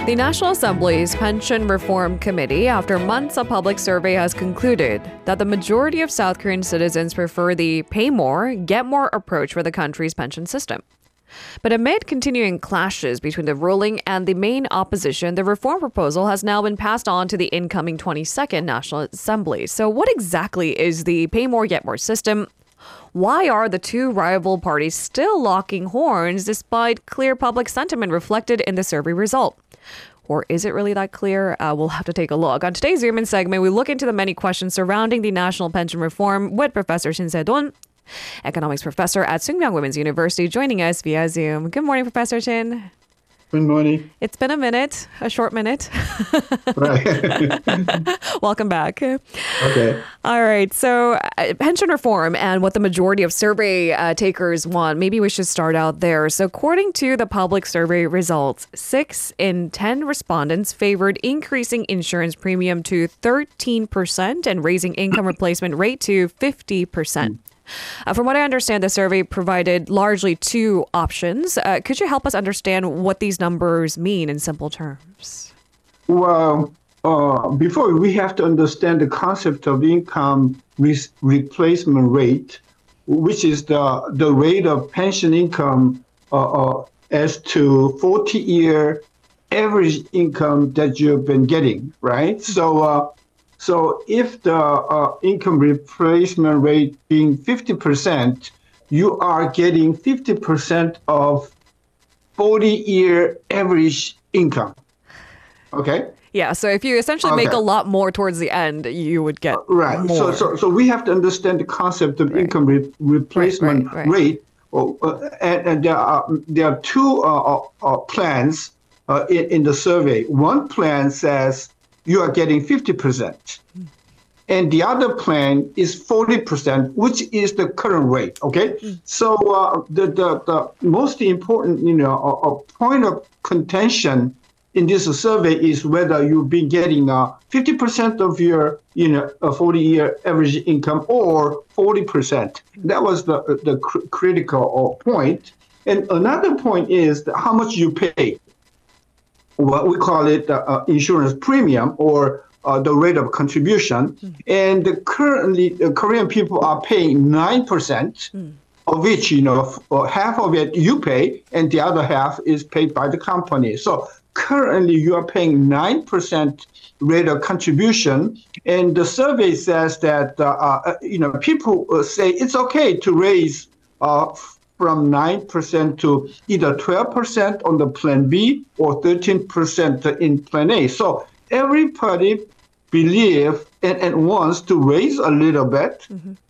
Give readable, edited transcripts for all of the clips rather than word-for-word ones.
The National Assembly's Pension Reform Committee, after months of public survey, has concluded that the majority of South Korean citizens prefer the pay more, get more approach for the country's pension system. But amid continuing clashes between the ruling and the main opposition, the reform proposal has now been passed on to the incoming 22nd National Assembly. So what exactly is the pay more, get more system? Why are the two rival parties still locking horns despite clear public sentiment reflected in the survey result? Or is it really that clear? We'll have to take a look. On today's Zoom In segment, we look into the many questions surrounding the national pension reform with Professor Shin Se-don, economics professor at Sookmyung Women's University, joining us via Zoom. Good morning, Professor Shin. Good morning. It's been a short minute. Right. Welcome back. Okay. All right. So pension reform and what the majority of survey takers want. Maybe we should start out there. So according to the public survey results, 6 in 10 respondents favored increasing insurance premium to 13% and raising income replacement rate to 50%. From what I understand, the survey provided largely two options. Could you help us understand what these numbers mean in simple terms? Well, before we have to understand the concept of income replacement rate, which is the rate of pension income as to 40-year average income that you've been getting, right? So if the income replacement rate being 50%, you are getting 50% of 40-year average income. Okay? Yeah, so if you essentially make a lot more towards the end, you would get more. So we have to understand the concept of income replacement rate. And there are two plans in the survey. One plan says you are getting 50%. And the other plan is 40%, which is the current rate, okay? So the most important, point of contention in this survey is whether you've been getting 50% of your, 40-year average income or 40%. That was the critical point. And another point is how much you pay. What we call it insurance premium or the rate of contribution. And currently, Korean people are paying 9%, of which, half of it you pay, and the other half is paid by the company. So currently, you are paying 9% rate of contribution. And the survey says that, people say it's okay to raise from 9% to either 12% on the Plan B or 13% in Plan A. So everybody believes and wants to raise a little bit,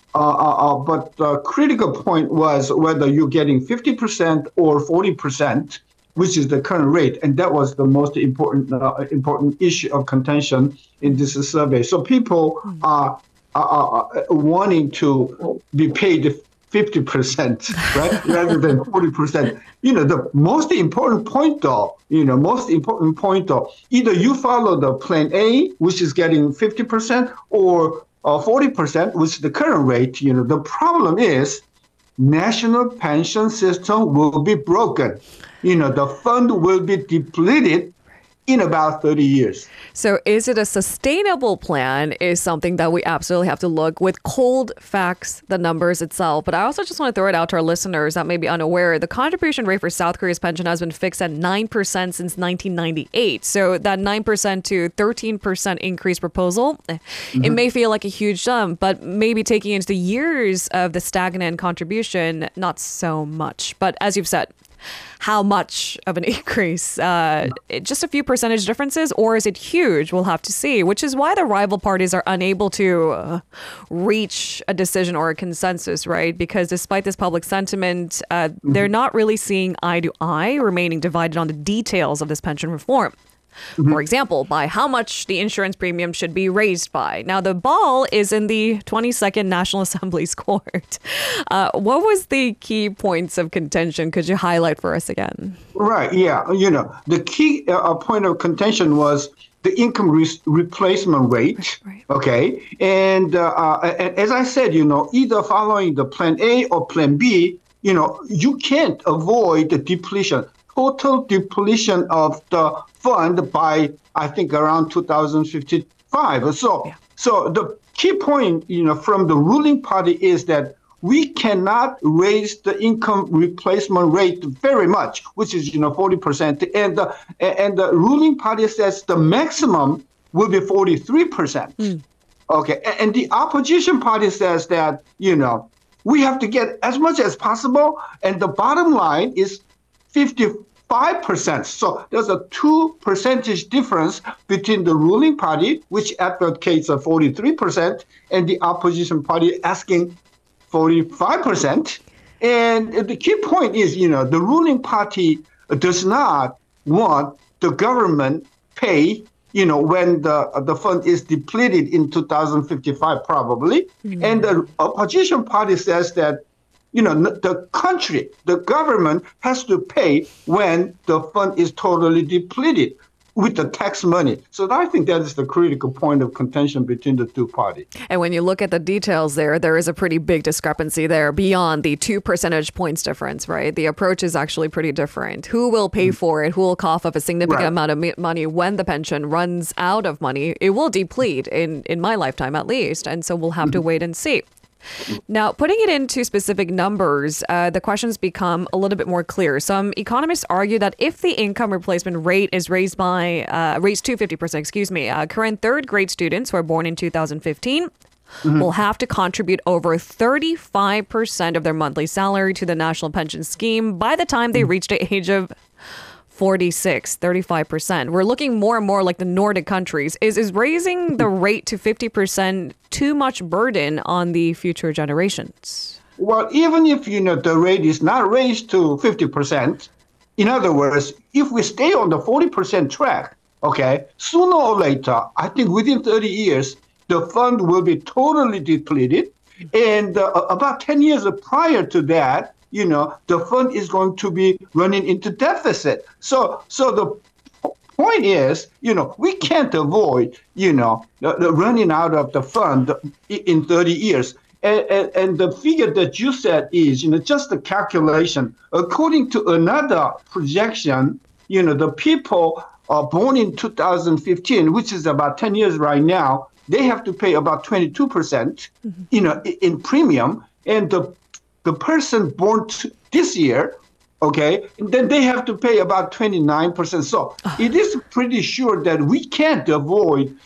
but the critical point was whether you're getting 50% or 40%, which is the current rate. And that was the most important issue of contention in this survey. So people are wanting to be paid 50%, right, rather than 40%. The most important point, though, either you follow the Plan A, which is getting 50%, or 40%, which is the current rate. The problem is national pension system will be broken. The fund will be depleted in about 30 years. So is it a sustainable plan is something that we absolutely have to look with cold facts, the numbers itself. But I also just want to throw it out to our listeners that may be unaware. The contribution rate for South Korea's pension has been fixed at 9% since 1998. So that 9% to 13% increase proposal, it may feel like a huge jump, but maybe taking into the years of the stagnant contribution, not so much. But as you've said, how much of an increase? Just a few percentage differences, or is it huge? We'll have to see, which is why the rival parties are unable to reach a decision or a consensus, right? Because despite this public sentiment, they're not really seeing eye to eye, remaining divided on the details of this pension reform. For example, by how much the insurance premium should be raised by. Now, the ball is in the 22nd National Assembly's court. What was the key points of contention? Could you highlight for us again? Right. Yeah. The key point of contention was the income replacement rate. Right. Okay. And as I said, either following the Plan A or Plan B, you can't avoid the depletion. total depletion of the fund by, I think, around 2055. So the key point, from the ruling party is that we cannot raise the income replacement rate very much, which is 40%, and the ruling party says the maximum will be 43%. Okay, and the opposition party says that we have to get as much as possible, and the bottom line is 55%. So there's a 2 percentage difference between the ruling party, which advocates a 43%, and the opposition party asking 45%. And the key point is, the ruling party does not want the government pay, when the fund is depleted in 2055, probably. And the opposition party says that, the country, the government has to pay when the fund is totally depleted with the tax money. So I think that is the critical point of contention between the two parties. And when you look at the details there is a pretty big discrepancy there beyond the 2 percentage points difference, right? The approach is actually pretty different. Who will pay for it? Who will cough up a significant amount of money when the pension runs out of money? It will deplete in my lifetime, at least. And so we'll have to wait and see. Now, putting it into specific numbers, the questions become a little bit more clear. Some economists argue that if the income replacement rate is raised to 50%, current third grade students who are born in 2015 will have to contribute over 35% of their monthly salary to the national pension scheme by the time they reach the age of 46, 35%. We're looking more and more like the Nordic countries. Is raising the rate to 50% too much burden on the future generations? Well, even if, the rate is not raised to 50%, in other words, if we stay on the 40% track, okay, sooner or later, I think within 30 years, the fund will be totally depleted. And about 10 years prior to that, the fund is going to be running into deficit. So the point is, we can't avoid, the running out of the fund in 30 years. And the figure that you said is, just the calculation. According to another projection, the people born in 2015, which is about 10 years right now, they have to pay about 22%, in premium. And the person born this year, okay, then they have to pay about 29%. So it is pretty sure that we can't avoid,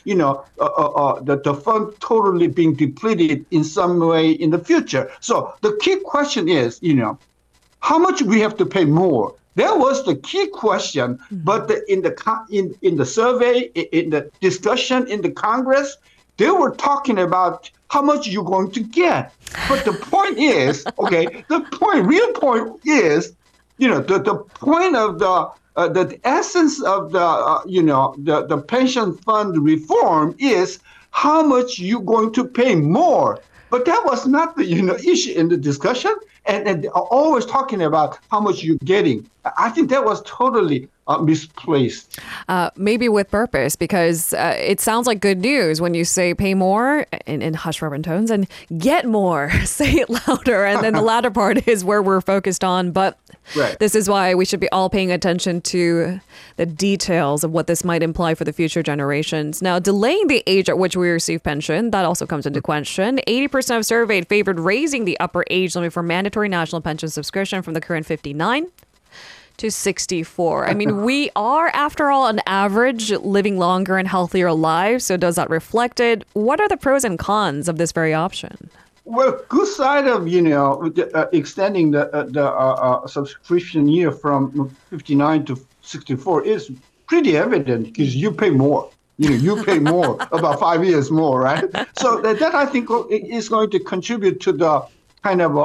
the fund totally being depleted in some way in the future. So the key question is, how much we have to pay more? That was the key question. But in the survey, in the discussion in the Congress, they were talking about how much you're going to get. But the point is, okay, real point is, the point of the essence of the pension fund reform is how much you're going to pay more. But that was not the issue in the discussion, and always talking about how much you're getting. I think that was totally misplaced. Maybe with purpose, because it sounds like good news when you say pay more in hushed reverent tones and get more, say it louder. And then the latter part is where we're focused on. But this is why we should be all paying attention to the details of what this might imply for the future generations. Now, delaying the age at which we receive pension, that also comes into question. 80% of surveyed favored raising the upper age limit for mandatory national pension subscription from the current 59 to 64. I mean, we are, after all, on average, living longer and healthier lives. So does that reflect it? What are the pros and cons of this very option? Well, good side of, extending the subscription year from 59 to 64 is pretty evident because you pay more. You pay more, about 5 years more, right? So that I think is going to contribute to the kind of,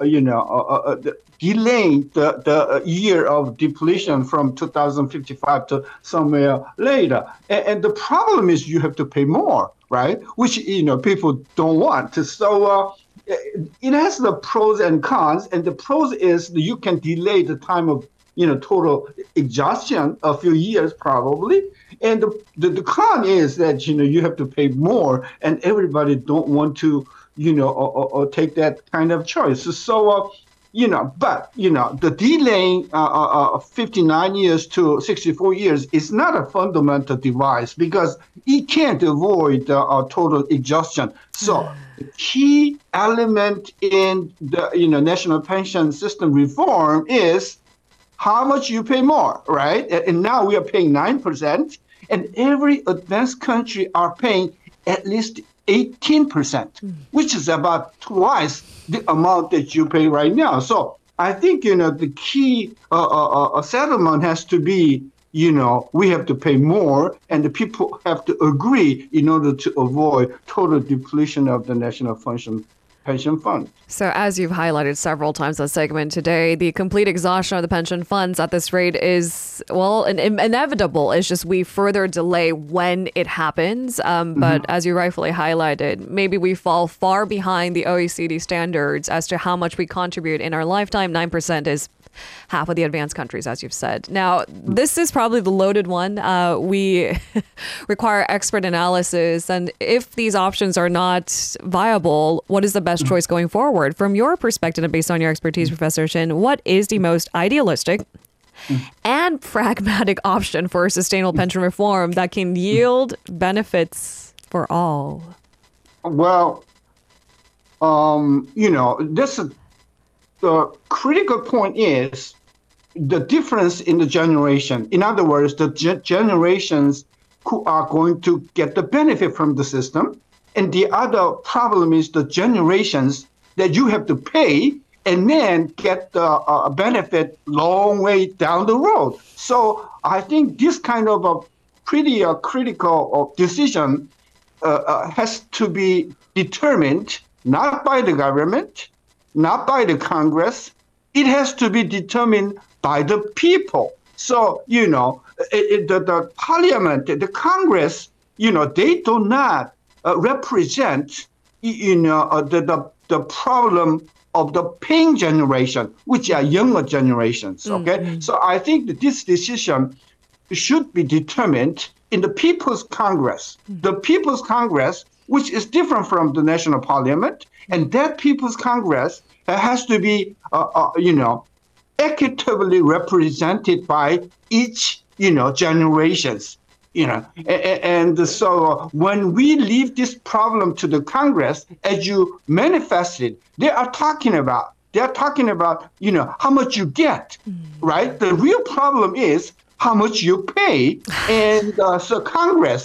delaying the year of depletion from 2055 to somewhere later. And the problem is you have to pay more, right? Which, people don't want. So it has the pros and cons. And the pros is that you can delay the time of, total exhaustion a few years probably. And the con is that, you have to pay more and everybody don't want to, or take that kind of choice. So but the delaying 59 years to 64 years is not a fundamental device because it can't avoid total exhaustion. So the key element in the national pension system reform is how much you pay more, right? And now we are paying 9%, and every advanced country are paying at least 18%, which is about twice the amount that you pay right now. So I think, the key settlement has to be, we have to pay more, and the people have to agree in order to avoid total depletion of the national pension fund. So as you've highlighted several times in the segment today, the complete exhaustion of the pension funds at this rate is, inevitable. It's just we further delay when it happens. But as you rightfully highlighted, maybe we fall far behind the OECD standards as to how much we contribute in our lifetime. 9% is half of the advanced countries, as you've said. Now, this is probably the loaded one. We require expert analysis. And if these options are not viable, what is the best choice going forward? From your perspective and based on your expertise, Professor Shin, what is the most idealistic and pragmatic option for a sustainable pension reform that can yield benefits for all? Well, this is the critical point is the difference in the generation. In other words, the generations who are going to get the benefit from the system. And the other problem is the generations that you have to pay and then get the benefit long way down the road. So I think this kind of a pretty critical decision has to be determined not by the government, not by the Congress. It has to be determined by the people. So, the parliament, the Congress, they do not represent, the problem of the paying generation, which are younger generations. Okay. So I think that this decision should be determined in the People's Congress. The People's Congress, which is different from the national parliament, and that People's Congress has to be, equitably represented by each, generations, and so when we leave this problem to the Congress, as you manifested, they are talking about, how much you get, right? The real problem is how much you pay. And so Congress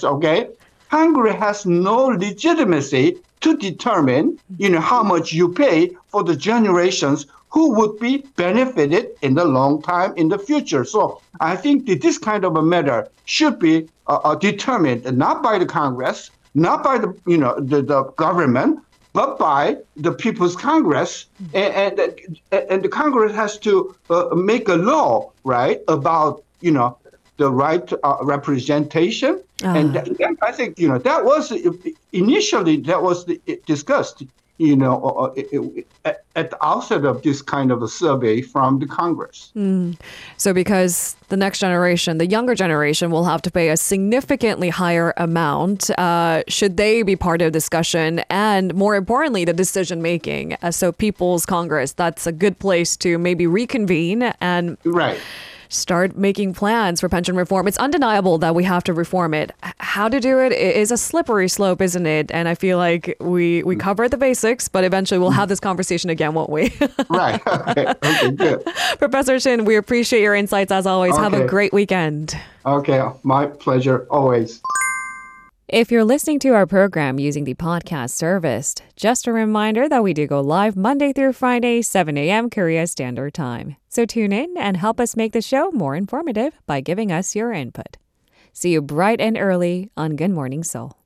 has no legitimacy to determine, how much you pay for the generations who would be benefited in the long time in the future. So I think that this kind of a matter should be determined not by the Congress, not by the government, but by the People's Congress, and the Congress has to make a law, right, about the right representation, and I think that was initially discussed at the outset of this kind of a survey from the Congress. So because the next generation, the younger generation, will have to pay a significantly higher amount, should they be part of discussion and, more importantly, the decision making? So People's Congress, that's a good place to maybe reconvene and start making plans for pension reform. It's undeniable that we have to reform it. How to do it is a slippery slope, isn't it? And I feel like we covered the basics, but eventually we'll have this conversation again, won't we? Right. Okay, good. Professor Shin, we appreciate your insights as always. Okay. Have a great weekend. Okay, my pleasure, always. If you're listening to our program using the podcast service, just a reminder that we do go live Monday through Friday, 7 a.m. Korea Standard Time. So tune in and help us make the show more informative by giving us your input. See you bright and early on Good Morning Seoul.